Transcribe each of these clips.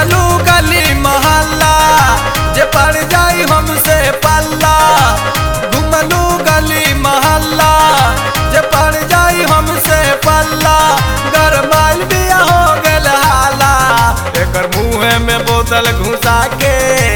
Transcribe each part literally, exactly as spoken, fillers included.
घुमलू गली मोहल्ला जे पड़ जाई हमसे पल्ला। घुमलू गली मोहल्ला जे पड़ जाई हमसे पल्ला। गरमाइल बिया हो गल हाला एकर मुँह में बोतल घुसा के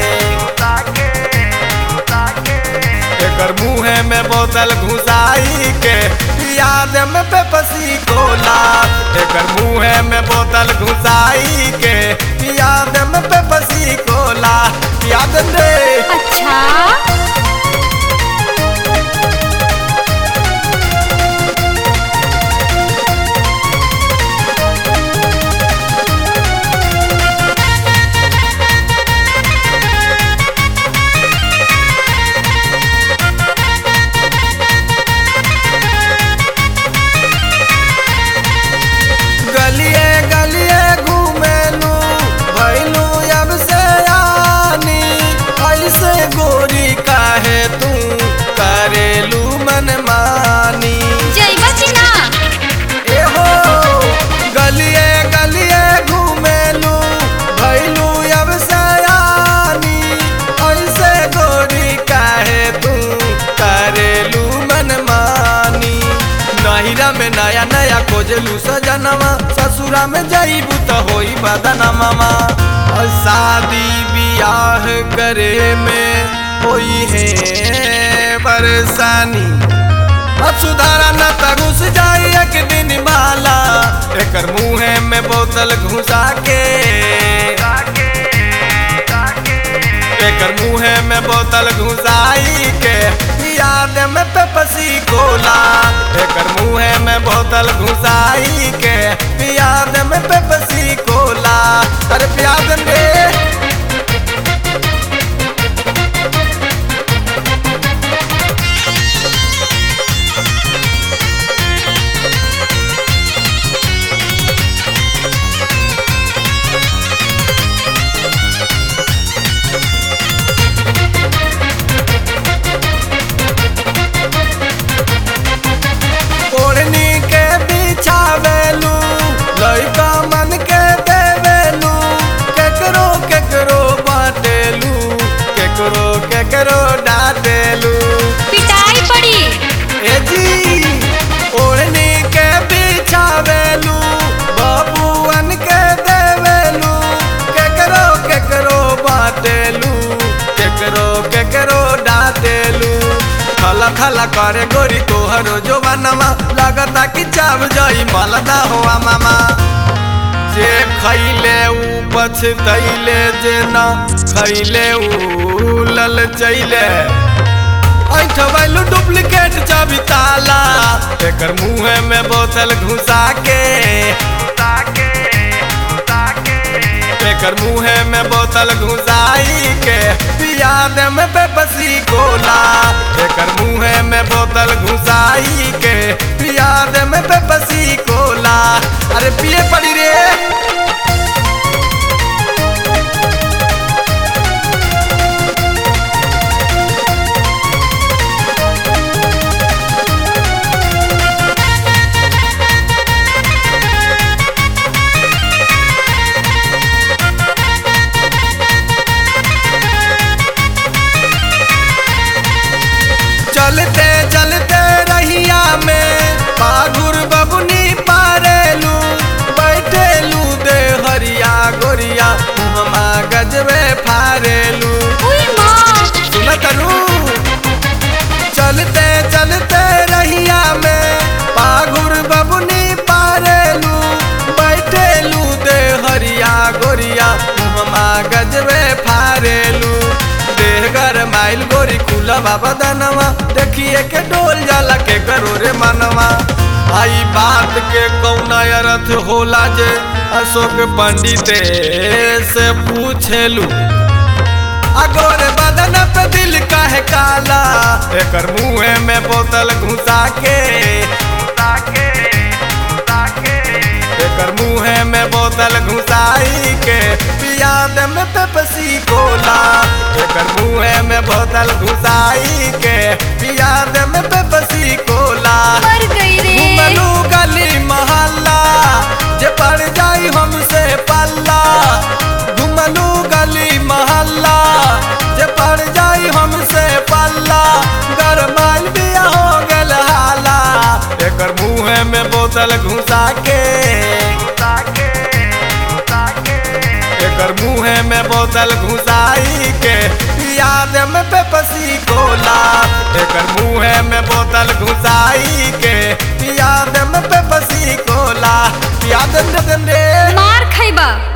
एकर मुँह में बोतल घुसाई के याद में पेप्सी कोला। एकर मुँह में बोतल घुसाई के याद में पेप्सी कोला। याद दे अच्छा गलिए गलिए घूमेलू भैलू अब से आनी। ऐसे गोरी काहे तू करेलू मन मानी। जइबा कि ना ए हो गलिए गलिए घूमेलू भैलू अब से आनी। ऐसे गोरी काहे तू करेलू मन मानी। नहिरा में नया नया खोजलू सजनवा ससुरा में जाइबू तो होई बदनवा। और शादी बियाह करे में होई है परेशानी। अब सुधारा न त घुस जाई एक दिन बाला। एकर मुँह में बोतल घुसा के एकर मुँह में बोतल घुसाई के याद में पेप्सी कोला। एकर मुँह में बोतल घुसाई के याद में पेप्सी कोला। अरे प्याद दे ओढ़नी के बिछावेलू लइका मन के देवेलू। केकरो केकरो बाटेलू केकरो केकरो डांटेलू। पिटाई पड़ी ए जी ओढ़नी के बिछावेलू बबुअन के देवेलू। केकरो केकरो बाटेलू केकरो केकरो डांटेलू। खला खला करे गोरी तोहरो जोबानमा लगता कि चाव जाई मालदा हुआ मामा। जे खैले ऊ पछतैले जे ना खैले ऊ ललचैले। ऐठ बैलू डुप्लीकेट चाबी ताला। एकर मुँह में बोतल घुसा के एकर मुँह में बोतल घुसाई के याद में पेप्सी कोला। एकर मुँह में बोतल घुसाई के याद में पेप्सी कोला। अरे पिए पड़ी रे चलते चलते रहिया में बाघुर बबुनी पारेलू। बैठेलू दे हरिया गोरिया मुहमा गजबे फारेलू। उई माँ सुनतनू चलते चलते रहिया में बाघुर बबुनी पारेलू। बैठेलू दे हरिया गोरिया मुहमा गजबे फारेलू। देहगर माइल गोरी खुला बाबा दनवा देखिए के डोल जाला के करो रे मनवा। आई बात के कौना अर्थ होला जे अशोक पंडित से पूछेलू। अगोरे बदन पे दिल काहे काला। एकर मुँह में बोतल घुसा के एकर मुँह में बोतल घुसाई के याद में पेप्सी कोला। एकर मुँह में बोतल घुसाई के याद में पेप्सी कोला। मर गई रे घुमलू गली मोहल्ला जे पड़ जाई हमसे पल्ला। घुम घुसा के एकर मुँहे में बोतल घुसाई के याद में पेप्सी कोला एकर मुँहे में बोतल घुसाई के याद में पेप्सी कोला याद दे दे मार खैबा।